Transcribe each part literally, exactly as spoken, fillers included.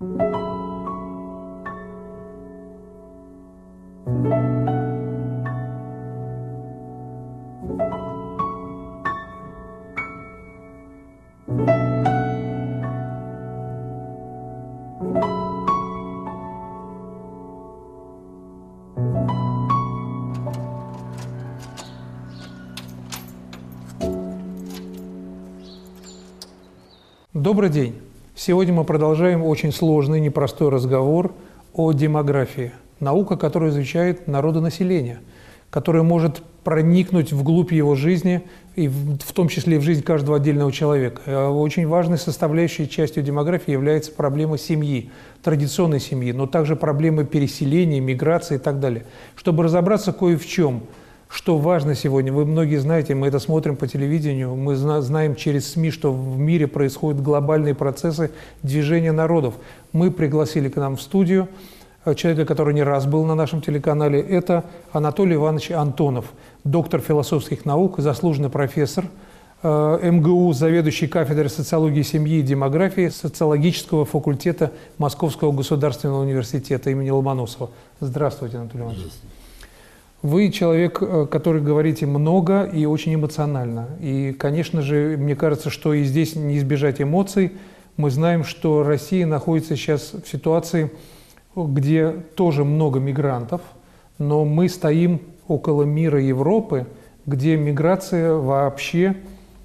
Добрый день! Сегодня мы продолжаем очень сложный, непростой разговор о демографии. Наука, которая изучает народонаселение, которая может проникнуть вглубь его жизни, и в том числе и в жизнь каждого отдельного человека. Очень важной составляющей частью демографии является проблема семьи, традиционной семьи, но также проблемы переселения, миграции и так далее. Чтобы разобраться кое в чем, что важно сегодня, вы многие знаете, мы это смотрим по телевидению, мы знаем через СМИ, что в мире происходят глобальные процессы движения народов. Мы пригласили к нам в студию человека, который не раз был на нашем телеканале, это Анатолий Иванович Антонов, доктор философских наук, заслуженный профессор эм гэ у, заведующий кафедрой социологии семьи и демографии социологического факультета Московского государственного университета имени Ломоносова. Здравствуйте, Анатолий Иванович. Вы человек, который говорите много и очень эмоционально. И, конечно же, мне кажется, что и здесь не избежать эмоций. Мы знаем, что Россия находится сейчас в ситуации, где тоже много мигрантов, но мы стоим около мира Европы, где миграция вообще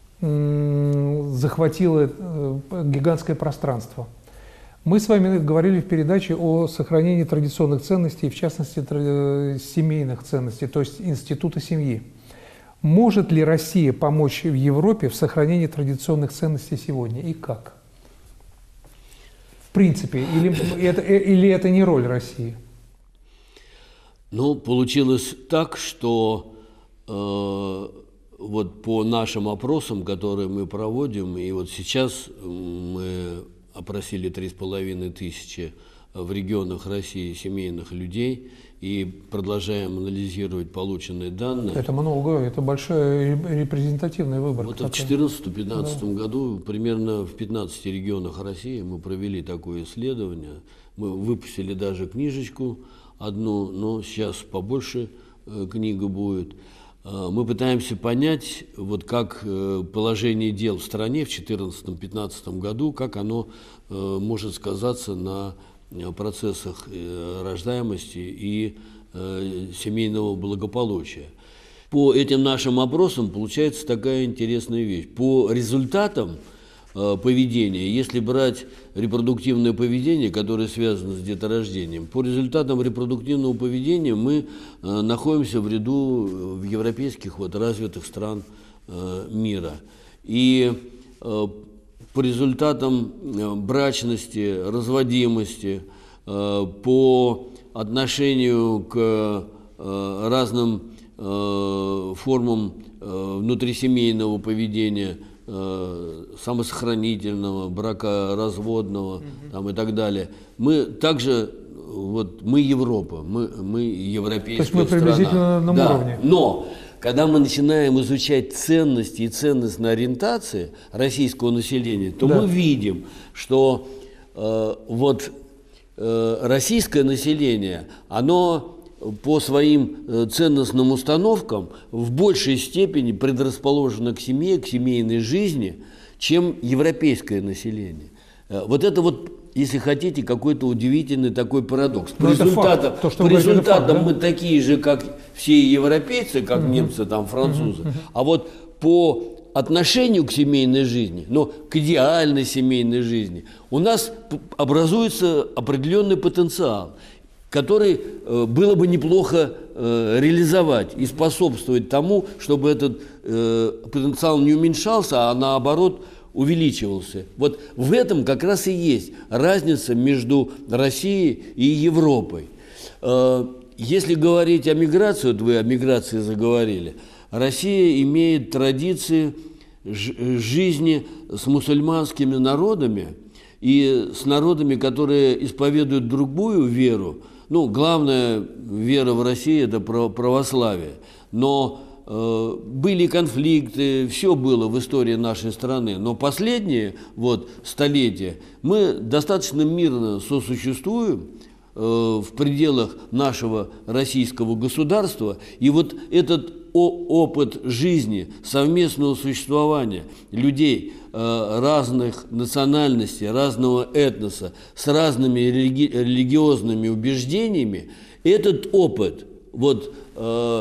захватила гигантское пространство. Мы с вами говорили в передаче о сохранении традиционных ценностей, в частности, семейных ценностей, то есть института семьи. Может ли Россия помочь в Европе в сохранении традиционных ценностей сегодня и как? В принципе, или это, или это не роль России? Ну, получилось так, что э, вот по нашим опросам, которые мы проводим, и вот сейчас мы опросили три с половиной тысячи в регионах России семейных людей и продолжаем анализировать полученные данные. Это много, это большой репрезентативный выбор. Вот в две тысячи четырнадцатом-пятнадцатом да. году примерно в пятнадцати регионах России мы провели такое исследование. Мы выпустили даже книжечку одну, но сейчас побольше книга будет. Мы пытаемся понять, вот как положение дел в стране в две тысячи четырнадцатом-пятнадцатом году, как оно может сказаться на процессах рождаемости и семейного благополучия. По этим нашим опросам получается такая интересная вещь. По результатам поведения, если брать репродуктивное поведение, которое связано с деторождением, по результатам репродуктивного поведения мы находимся в ряду в европейских вот развитых стран мира. И по результатам брачности, разводимости, по отношению к разным формам внутрисемейного поведения, самосохранительного, бракоразводного mm-hmm. там, и так далее. Мы также, вот, мы Европа, мы, мы европейская страна. То есть мы приблизительно на да. уровне. Но когда мы начинаем изучать ценности и ценностные ориентации российского населения, то да. мы видим, что э, вот э, российское население, оно по своим ценностным установкам в большей степени предрасположено к семье, к семейной жизни, чем европейское население. Вот это вот, если хотите, какой-то удивительный такой парадокс. По результатам, То, по результатам факт, да? мы такие же, как все европейцы, как угу. немцы, там, французы. Угу. А вот по отношению к семейной жизни, но к идеальной семейной жизни, у нас образуется определенный потенциал, который э, было бы неплохо э, реализовать и способствовать тому, чтобы этот э, потенциал не уменьшался, а наоборот увеличивался. Вот в этом как раз и есть разница между Россией и Европой. Э, если говорить о миграции, вот вы о миграции заговорили, Россия имеет традиции жизни с мусульманскими народами и с народами, которые исповедуют другую веру. Ну, главная вера в России – это православие. Но э, были конфликты, все было в истории нашей страны, но последние вот, столетия мы достаточно мирно сосуществуем э, в пределах нашего российского государства, и вот этот опыт жизни, совместного существования людей э, разных национальностей, разного этноса, с разными религи религиозными убеждениями, этот опыт вот, э,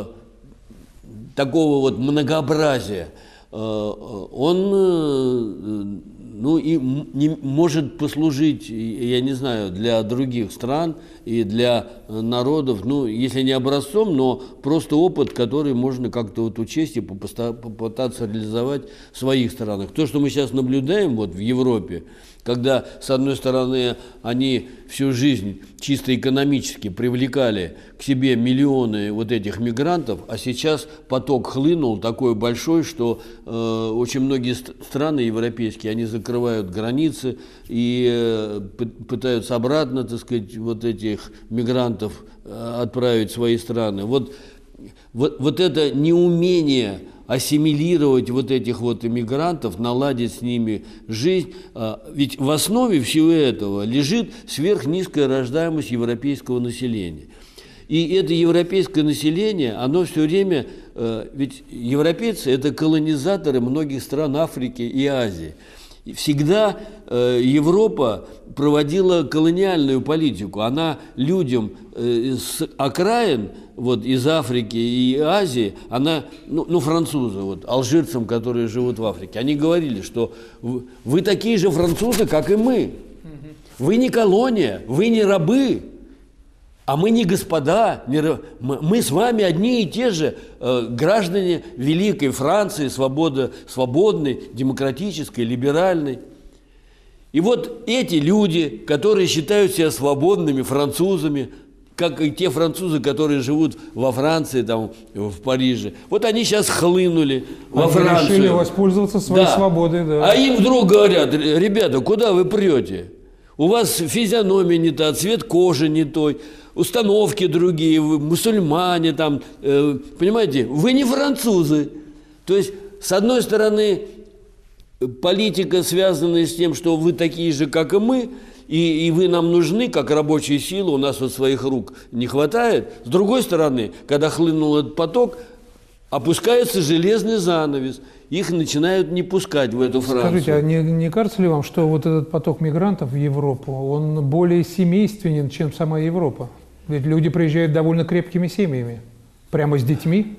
такого вот многообразия, э, он э, ну, и не, может послужить, я не знаю, для других стран и для народов, ну, если не образцом, но просто опыт, который можно как-то вот учесть и попытаться реализовать в своих странах. То, что мы сейчас наблюдаем вот в Европе, когда, с одной стороны, они всю жизнь чисто экономически привлекали к себе миллионы вот этих мигрантов, а сейчас поток хлынул такой большой, что э, очень многие страны европейские, они закрывают границы и э, пытаются обратно, так сказать, вот этих мигрантов э, отправить в свои страны. Вот, вот, вот это неумение ассимилировать вот этих вот иммигрантов, наладить с ними жизнь. Ведь в основе всего этого лежит сверхнизкая рождаемость европейского населения. И это европейское население, оно все время, ведь европейцы – это колонизаторы многих стран Африки и Азии. Всегда Европа проводила колониальную политику. Она людям с окраин, вот из Африки и Азии, она, ну, ну французы, вот, алжирцам, которые живут в Африке, они говорили, что вы такие же французы, как и мы. Вы не колония, вы не рабы, а мы не господа, не, мы, мы с вами одни и те же э, граждане великой Франции, свобода, свободной, демократической, либеральной. И вот эти люди, которые считают себя свободными французами, как и те французы, которые живут во Франции, там, в Париже, вот они сейчас хлынули во они Францию. Решили воспользоваться своей да. свободой. Да. А им вдруг говорят: ребята, куда вы прете? У вас физиономия не та, цвет кожи не той, установки другие, вы мусульмане, там, э, понимаете, вы не французы. То есть, с одной стороны, политика, связанная с тем, что вы такие же, как и мы, и, и вы нам нужны, как рабочая сила, у нас вот своих рук не хватает. С другой стороны, когда хлынул этот поток, опускается железный занавес, их начинают не пускать в эту Францию. Скажите, а не, не кажется ли вам, что вот этот поток мигрантов в Европу, он более семейственен, чем сама Европа? Ведь люди приезжают довольно крепкими семьями, прямо с детьми.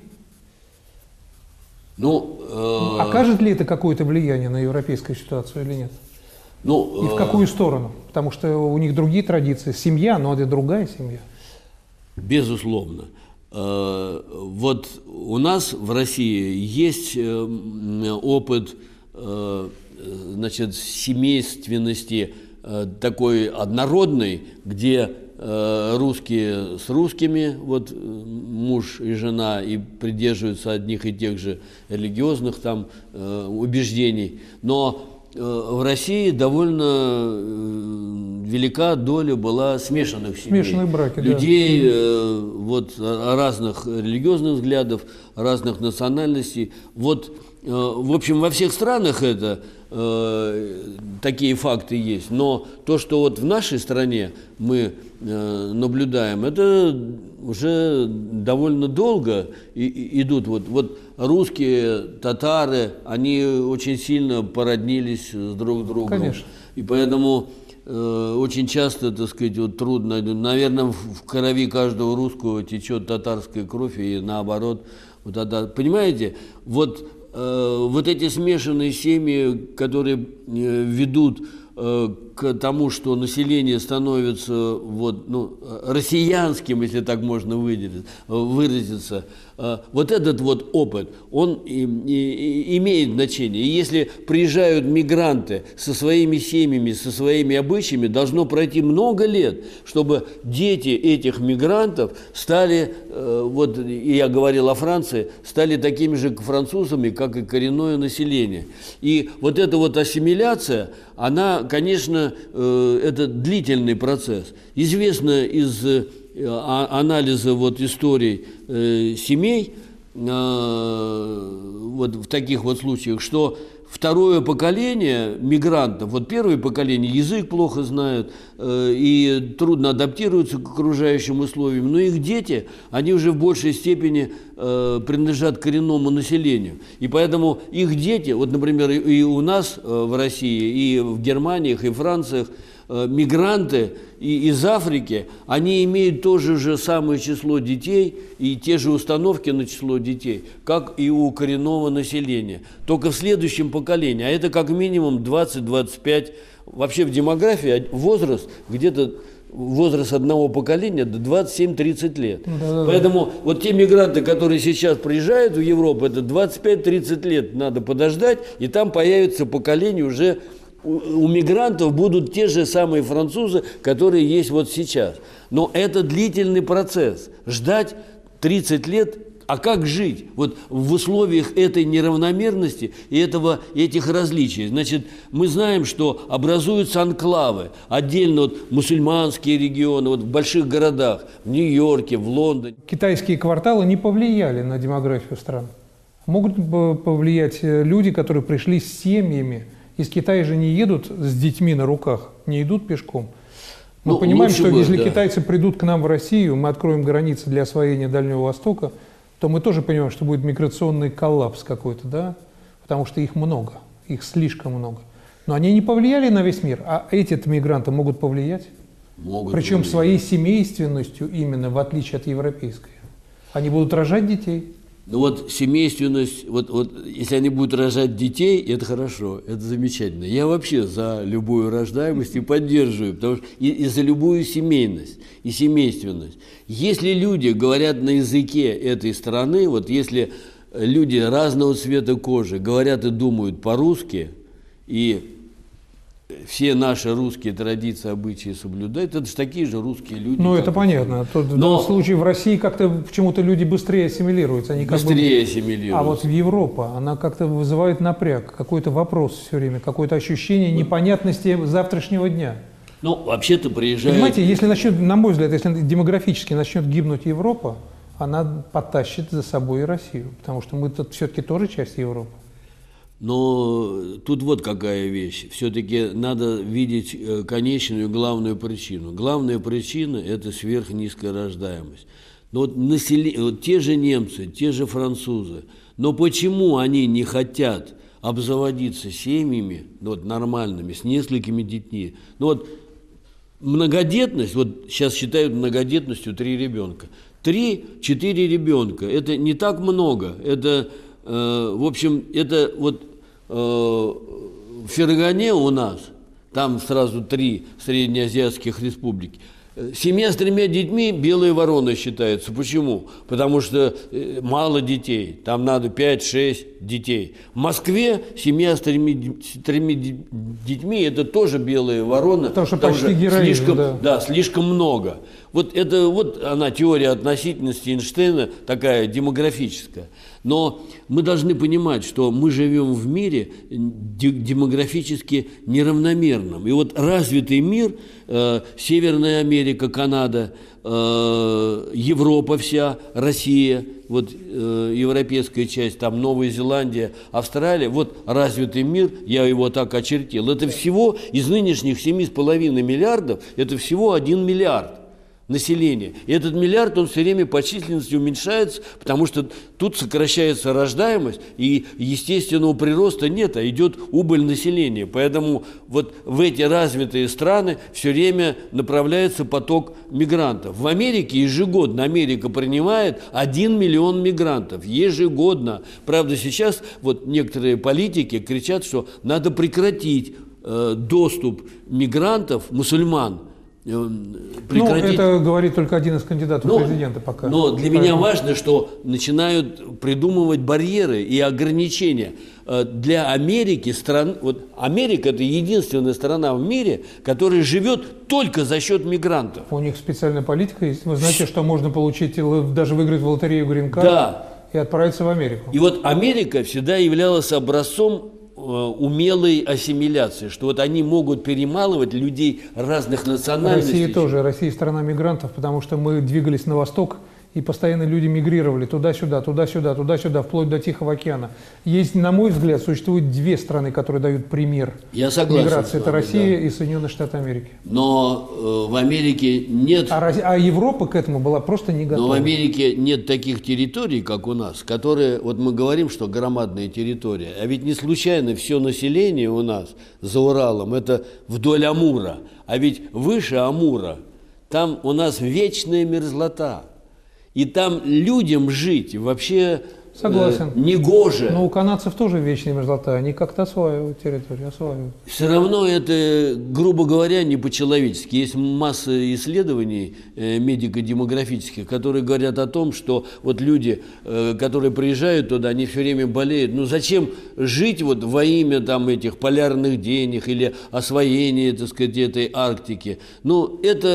Ну, э... окажет ли это какое-то влияние на европейскую ситуацию или нет? Ну, и в какую сторону? Потому что у них другие традиции. Семья, но это другая семья. Безусловно. Вот у нас в России есть опыт, значит, семейственности такой однородной, где русские с русскими, вот муж и жена, и придерживаются одних и тех же религиозных там убеждений, но в России довольно велика доля была смешанных семей. Смешанные браки, людей, да. э, вот, разных религиозных взглядов, разных национальностей. Вот, э, в общем, во всех странах это э, такие факты есть. Но то, что вот в нашей стране мы э, наблюдаем, это уже довольно долго и, и идут. Вот, вот русские, татары, они очень сильно породнились с друг другом. Конечно. И поэтому э, очень часто, так сказать, вот трудно, наверное, в, в крови каждого русского течет татарская кровь, и наоборот. Вот это, понимаете, вот, э, вот эти смешанные семьи, которые э, ведут э, к тому, что население становится вот, ну, россиянским, если так можно выразиться, выразиться, вот этот вот опыт, он и, и, и имеет значение. И если приезжают мигранты со своими семьями, со своими обычаями, должно пройти много лет, чтобы дети этих мигрантов стали, вот и я говорил о Франции, стали такими же французами, как и коренное население. И вот эта вот ассимиляция, она, конечно, это длительный процесс. Известно из анализа вот историй э, семей, вот в таких вот случаях, что второе поколение мигрантов, вот первое поколение язык плохо знают э, и трудно адаптируются к окружающим условиям, но их дети, они уже в большей степени э, принадлежат коренному населению. И поэтому их дети, вот, например, и, и у нас э, в России, и в Германиях, и Франциях, э, мигранты и, из Африки, они имеют то же, же самое число детей и те же установки на число детей, как и у коренного населения, только в следующем поколении, а это как минимум двадцать-двадцать пять, вообще в демографии возраст где-то возраст одного поколения до двадцать семь-тридцать лет. Да-да-да. Поэтому вот те мигранты, которые сейчас приезжают в Европу, это двадцать пять-тридцать лет надо подождать, и там появится поколение уже. У мигрантов будут те же самые французы, которые есть вот сейчас. Но это длительный процесс. Ждать тридцать лет, а как жить вот в условиях этой неравномерности и этого, этих различий? Значит, мы знаем, что образуются анклавы, отдельно вот мусульманские регионы, вот в больших городах, в Нью-Йорке, в Лондоне. Китайские кварталы не повлияли на демографию стран. Могут повлиять люди, которые пришли с семьями. Из Китая же не едут с детьми на руках, не идут пешком. Мы ну, понимаем, что бы, если да. китайцы придут к нам в Россию, мы откроем границы для освоения Дальнего Востока, то мы тоже понимаем, что будет миграционный коллапс какой-то, да? Потому что их много, их слишком много. Но они не повлияли на весь мир, а эти-то мигранты могут повлиять. Могут Причем повлиять. Своей семейственностью именно, в отличие от европейской. Они будут рожать детей. Ну вот семейственность, вот, вот если они будут рожать детей, это хорошо, это замечательно. Я вообще за любую рождаемость и поддерживаю, потому что и, и за любую семейность и семейственность. Если люди говорят на языке этой страны, вот если люди разного цвета кожи говорят и думают по-русски, и все наши русские традиции, обычаи соблюдают, это же такие же русские люди. Ну, это понятно. Тут, в данном случае в России как-то почему-то люди быстрее ассимилируются. Они быстрее как бы... ассимилируются. А вот в Европа, она как-то вызывает напряг, какой-то вопрос все время, какое-то ощущение непонятности завтрашнего дня. Ну, вообще-то приезжает... Понимаете, если начнет, на мой взгляд, если демографически начнет гибнуть Европа, она потащит за собой и Россию, потому что мы тут все-таки тоже часть Европы. Но тут вот какая вещь. Все-таки надо видеть конечную главную причину. Главная причина – это сверхнизкая рождаемость. Но вот, население, вот те же немцы, те же французы, но почему они не хотят обзаводиться семьями вот, нормальными, с несколькими детьми? Ну вот многодетность, вот сейчас считают многодетностью три ребенка. Три-четыре ребенка – это не так много. Это, э, в общем, это вот э, в Фергане у нас, там сразу три среднеазиатских республики, семья с тремя детьми белая ворона считается. Почему? Потому что мало детей, там надо пять-шесть детей. В Москве семья с тремя, с тремя детьми – это тоже белая ворона. Потому что почти героизм, слишком, да. Да, слишком много. Вот это вот она, теория относительности Эйнштейна, такая демографическая. Но мы должны понимать, что мы живем в мире демографически неравномерном. И вот развитый мир, э, Северная Америка, Канада, э, Европа вся, Россия, вот э, европейская часть, там Новая Зеландия, Австралия, вот развитый мир, я его так очертил. Это всего из нынешних семи с половиной миллиардов, это всего один миллиард. Населения. И этот миллиард, он все время по численности уменьшается, потому что тут сокращается рождаемость, и естественного прироста нет, а идет убыль населения. Поэтому вот в эти развитые страны все время направляется поток мигрантов. В Америке ежегодно Америка принимает один миллион мигрантов. Ежегодно. Правда, сейчас вот некоторые политики кричат, что надо прекратить э, доступ мигрантов, мусульман, прекратить. Ну, это говорит только один из кандидатов но, в президенты пока. Но для Поэтому... меня важно, что начинают придумывать барьеры и ограничения. Для Америки, стран... вот Америка – это единственная страна в мире, которая живет только за счет мигрантов. У них специальная политика есть. Вы знаете, что можно получить, даже выиграть в лотерею грин-карт да. и отправиться в Америку. И вот Америка всегда являлась образцом умелой ассимиляции, что вот они могут перемалывать людей разных национальностей. Россия тоже, Россия страна мигрантов, потому что мы двигались на восток, и постоянно люди мигрировали туда-сюда, туда-сюда, туда-сюда, вплоть до Тихого океана. Есть, на мой взгляд, существует две страны, которые дают пример Я согласен миграции. с вами, это Россия да. и Соединенные Штаты Америки. Но э, в Америке нет... А, а Европа к этому была просто не готова. Но в Америке нет таких территорий, как у нас, которые, вот мы говорим, что громадная территория, а ведь не случайно все население у нас за Уралом, это вдоль Амура, а ведь выше Амура, там у нас вечная мерзлота, и там людям жить вообще Согласен. э, негоже. Но у канадцев тоже вечная мерзлота, они как-то осваивают территорию, осваивают. Все равно это, грубо говоря, не по-человечески. Есть масса исследований э, медико-демографических, которые говорят о том, что вот люди, э, которые приезжают туда, они все время болеют. Ну зачем жить вот во имя там этих полярных денег или освоения, так сказать, этой Арктики? Ну это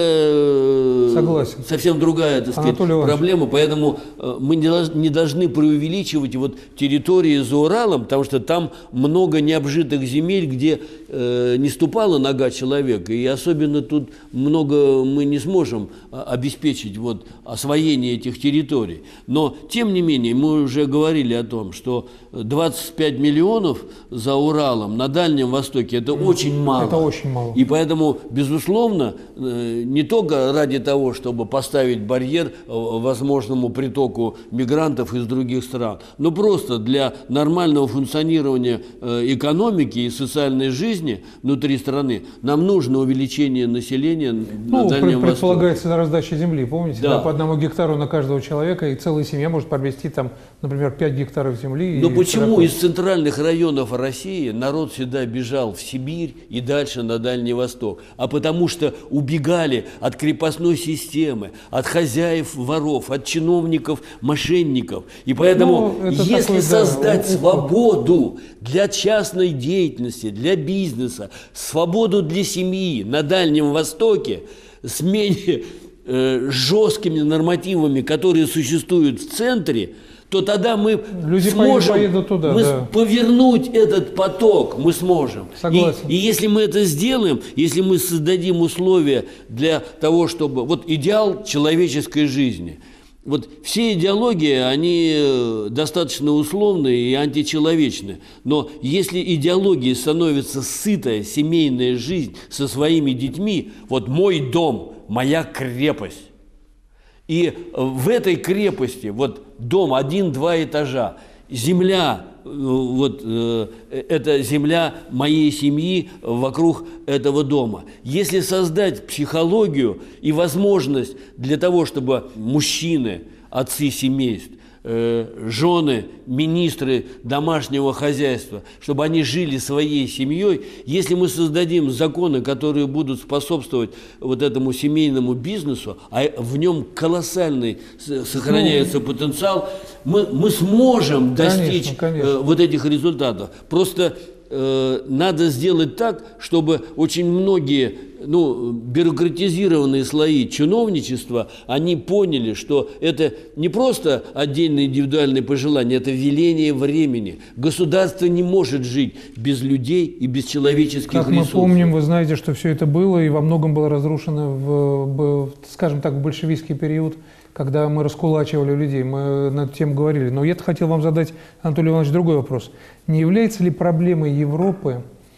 э, Согласен. совсем другая, так сказать, проблема, поэтому э, мы не, должны, не должны преувеличивать вот территории за Уралом, потому что там много необжитых земель, где э, не ступала нога человека, и особенно тут много мы не сможем обеспечить вот освоение этих территорий. Но, тем не менее, мы уже говорили о том, что двадцать пять миллионов за Уралом на Дальнем Востоке – это очень мало. Это очень мало. И поэтому, безусловно, э, не только ради того, чтобы поставить барьер возможному притоку мигрантов из других стран, но просто для нормального функционирования э, экономики и социальной жизни внутри страны нам нужно увеличение населения ну, на Дальнем Востоке. Предполагается раздача земли, помните, да. Да, по одному гектару на каждого человека, и целая семья может приобрести там, например, пять гектаров земли. Но почему из центральных районов России народ всегда бежал в Сибирь и дальше на Дальний Восток? А потому что убегали от крепостной системы, от хозяев воров, от чиновников, мошенников. И поэтому ну, если такой, создать да, свободу для частной деятельности, для бизнеса, свободу для семьи на Дальнем Востоке с менее э, жесткими нормативами, которые существуют в центре, то тогда мы Люди сможем поедут туда, мы да. повернуть этот поток, мы сможем. Согласен. И, и если мы это сделаем, если мы создадим условия для того, чтобы... Вот идеал человеческой жизни. Вот все идеологии, они достаточно условные и античеловечные. Но если идеологией становится сытая семейная жизнь со своими детьми, вот мой дом, моя крепость. И в этой крепости, вот дом один-два этажа, земля, вот э, это земля моей семьи вокруг этого дома. Если создать психологию и возможность для того, чтобы мужчины, отцы семейств, э, жены, министры домашнего хозяйства, чтобы они жили своей семьей, если мы создадим законы, которые будут способствовать вот этому семейному бизнесу, а в нем колоссальный сохраняется ну, потенциал, мы, мы сможем достичь конечно, конечно. Э, вот этих результатов. Просто э, надо сделать так, чтобы очень многие ну, бюрократизированные слои чиновничества, они поняли, что это не просто отдельные индивидуальные пожелания, это веление времени. Государство не может жить без людей и без человеческих как ресурсов. Как мы помним, вы знаете, что все это было и во многом было разрушено, в, в, скажем так, в большевистский период, когда мы раскулачивали людей, мы на эту тему говорили. Но я хотел вам задать, Анатолий Иванович, другой вопрос. Не является ли проблемой Европы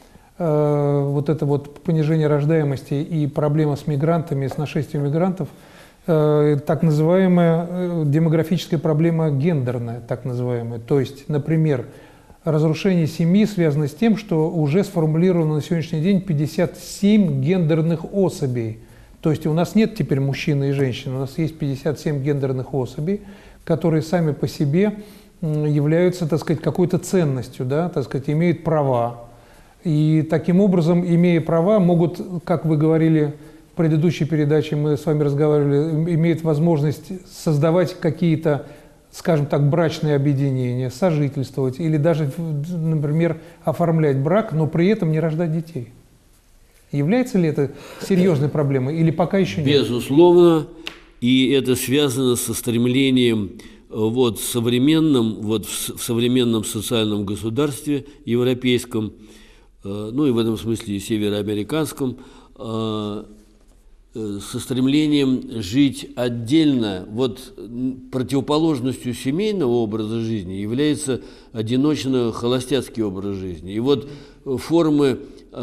вот это вот понижение рождаемости и проблема с мигрантами, с нашествием мигрантов, так называемая демографическая проблема гендерная, так называемая. То есть, например, разрушение семьи связано с тем, что уже сформулировано на сегодняшний день пятьдесят семь гендерных особей. То есть у нас нет теперь мужчины и женщины, у нас есть пятьдесят семь гендерных особей, которые сами по себе являются, так сказать, какой-то ценностью, да, так сказать, имеют права. И таким образом, имея права, могут, как вы говорили в предыдущей передаче, мы с вами разговаривали, имеют возможность создавать какие-то, скажем так, брачные объединения, сожительствовать или даже, например, оформлять брак, но при этом не рождать детей. Является ли это серьезной проблемой или пока еще нет? Безусловно, и это связано со стремлением вот, современном, вот, в современном социальном государстве европейском, ну и в этом смысле и североамериканском, со стремлением жить отдельно. Вот противоположностью семейного образа жизни является одиночно-холостяцкий образ жизни. И вот формы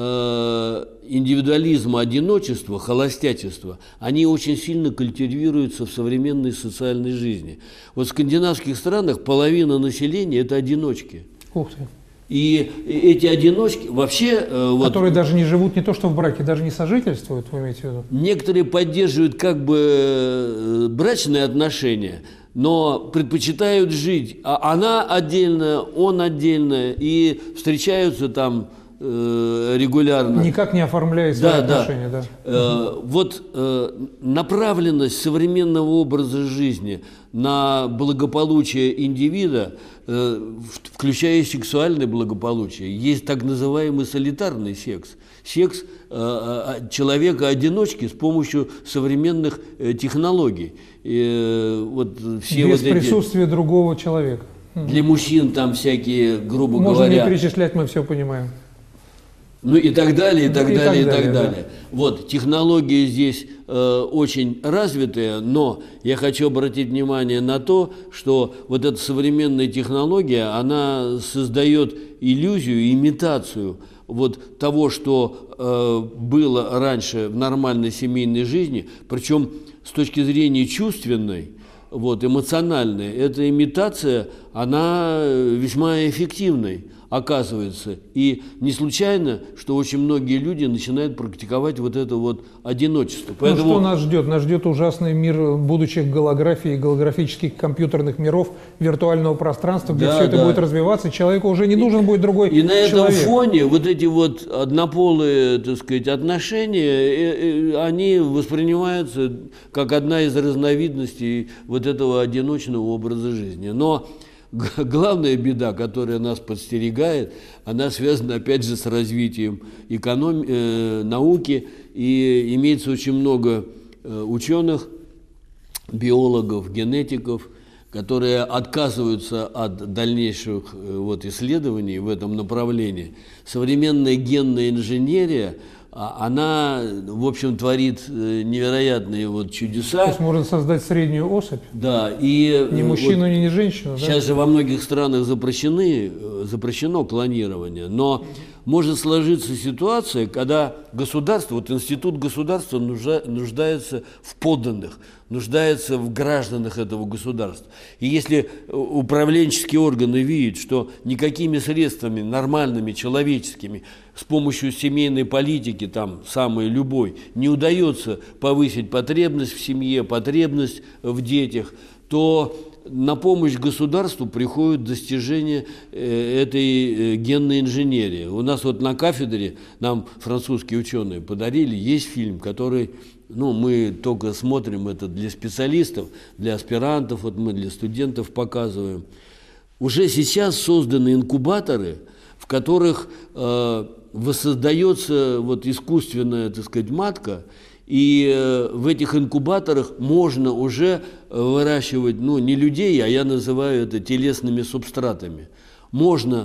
э, индивидуализма, одиночества, холостячества, они очень сильно культивируются в современной социальной жизни. Вот в скандинавских странах половина населения – это одиночки. Ух ты. И эти одиночки вообще… Которые вот, даже не живут не то что в браке, даже не сожительствуют, вы имеете в виду? Некоторые поддерживают как бы брачные отношения, но предпочитают жить. А она отдельно, он отдельно, и встречаются там э, регулярно. Никак не оформляя свои да, отношения, да. да. Э, вот э, направленность современного образа жизни на благополучие индивида, э, включая сексуальное благополучие, есть так называемый солитарный секс. Секс э, человека-одиночки с помощью современных э, технологий. И, вот, все Без вот эти, присутствия другого человека. Для мужчин там всякие, грубо Можно говоря… не перечислять, мы все понимаем. Ну и так далее, и так и далее, и так так далее. далее. Да. Вот, технологии здесь э, очень развитые, но я хочу обратить внимание на то, что вот эта современная технология, она создает иллюзию, имитацию вот того, что э, было раньше в нормальной семейной жизни, причем с точки зрения чувственной, вот, эмоциональной, эта имитация, она весьма эффективной оказывается. И не случайно, что очень многие люди начинают практиковать вот это вот одиночество. Поэтому… Ну, что нас ждет? Нас ждет ужасный мир будущих голографий, голографических компьютерных миров, виртуального пространства, где да, все это да. будет развиваться, человеку уже не нужен будет другой человек. И на человек. этом фоне вот эти вот однополые, так сказать, отношения, они воспринимаются как одна из разновидностей вот этого одиночного образа жизни. Но главная беда, которая нас подстерегает, она связана опять же с развитием эконом... э, науки, и имеется очень много э, ученых, биологов, генетиков, которые отказываются от дальнейших э, вот, исследований в этом направлении. Современная генная инженерия, она, в общем, творит невероятные вот чудеса. То есть можно создать среднюю особь? Да. И ни мужчину, вот ни женщину? Сейчас да? же во многих странах запрещены, запрещено клонирование, но может сложиться ситуация, когда государство, вот институт государства нуждается в подданных, нуждается в гражданах этого государства. И если управленческие органы видят, что никакими средствами нормальными, человеческими, с помощью семейной политики, там, самой любой, не удается повысить потребность в семье, потребность в детях, то на помощь государству приходит достижение этой генной инженерии. У нас вот на кафедре нам французские ученые подарили, есть фильм, который, ну, мы только смотрим это для специалистов, для аспирантов, вот мы для студентов показываем. Уже сейчас созданы инкубаторы, в которых э, воссоздается вот искусственная, так сказать, матка, и э, в этих инкубаторах можно уже выращивать, ну, не людей, а я называю это телесными субстратами. Можно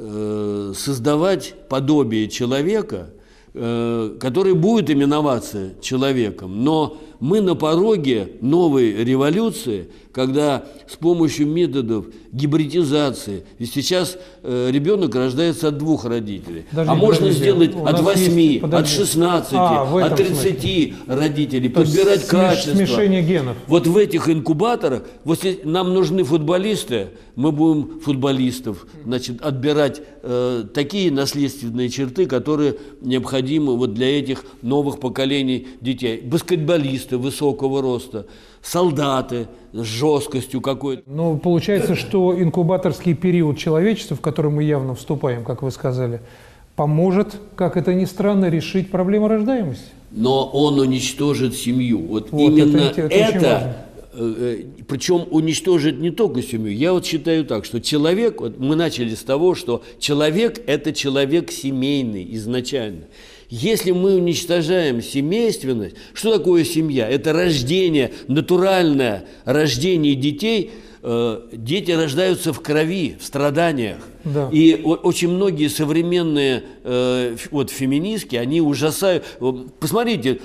э, создавать подобие человека, э, который будет именоваться человеком, но мы на пороге новой революции, когда с помощью методов гибридизации, и сейчас э, ребенок рождается от двух родителей, подождите, а можно подождите. сделать У от восьми, есть, от шестнадцати, а, от тридцати смысле. родителей, То подбирать качество. Смешение генов. Вот в этих инкубаторах, вот если нам нужны футболисты, мы будем футболистов, значит, отбирать э, такие наследственные черты, которые необходимы вот для этих новых поколений детей. Баскетболисты высокого роста, солдаты с жесткостью какой-то. Но получается, что инкубаторский период человечества, в который мы явно вступаем, как вы сказали, поможет, как это ни странно, решить проблему рождаемости. Но он уничтожит семью. Вот, вот именно это, это, это э, причем уничтожит не только семью. Я вот считаю так, что человек, вот мы начали с того, что человек – это человек семейный изначально. Если мы уничтожаем семейственность, что такое семья? Это рождение, натуральное рождение детей. Дети рождаются в крови, в страданиях. Да. И очень многие современные вот, феминистки, они ужасают. Посмотрите,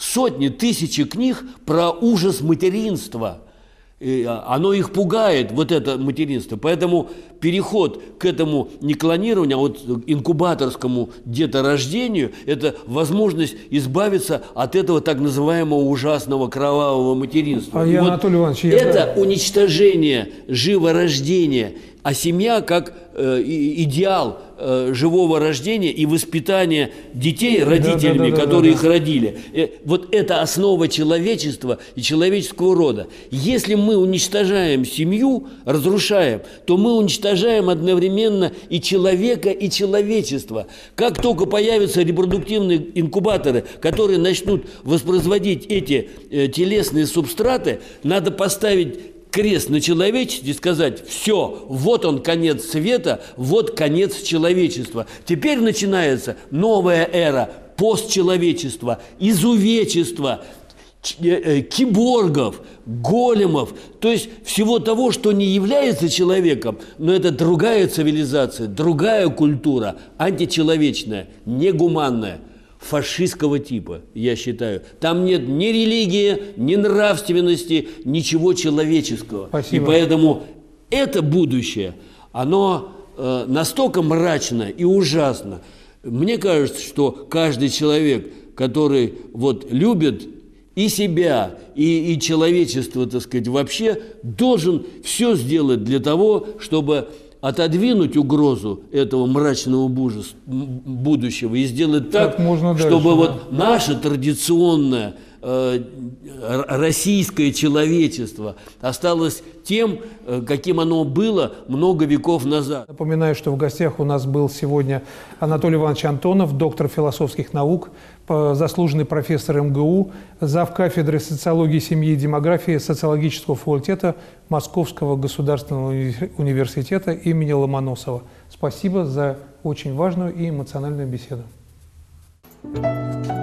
сотни, тысячи книг про ужас материнства. И оно их пугает, вот это материнство. Поэтому переход к этому не клонированию, а вот инкубаторскому деторождению – это возможность избавиться от этого так называемого ужасного кровавого материнства. А я, вот Анатолий Иванович, я... это уничтожение живорождения, а семья как э, идеал э, живого рождения и воспитания детей родителями, да, да, да, которые да, их да. родили. Э, вот это основа человечества и человеческого рода. Если мы уничтожаем семью, разрушаем, то мы уничтожаем одновременно и человека, и человечество. Как только появятся репродуктивные инкубаторы, которые начнут воспроизводить эти э, телесные субстраты, надо поставить крест на человечестве и сказать: все, вот он конец света, вот конец человечества. Теперь начинается новая эра постчеловечества, изувечества, киборгов, големов, то есть всего того, что не является человеком, но это другая цивилизация, другая культура, античеловечная, негуманная, фашистского типа, я считаю. Там нет ни религии, ни нравственности, ничего человеческого. Спасибо. И поэтому это будущее, оно э, настолько мрачно и ужасно. Мне кажется, что каждый человек, который вот любит и себя, и, и человечество, так сказать, вообще, должен все сделать для того, чтобы отодвинуть угрозу этого мрачного будущего и сделать так, можно чтобы дальше, вот да. наше традиционное э, российское человечество осталось тем, каким оно было много веков назад. Напоминаю, что в гостях у нас был сегодня Анатолий Иванович Антонов, доктор философских наук, заслуженный профессор эм гэ у, завкафедры социологии семьи и демографии социологического факультета Московского государственного университета имени Ломоносова. Спасибо за очень важную и эмоциональную беседу.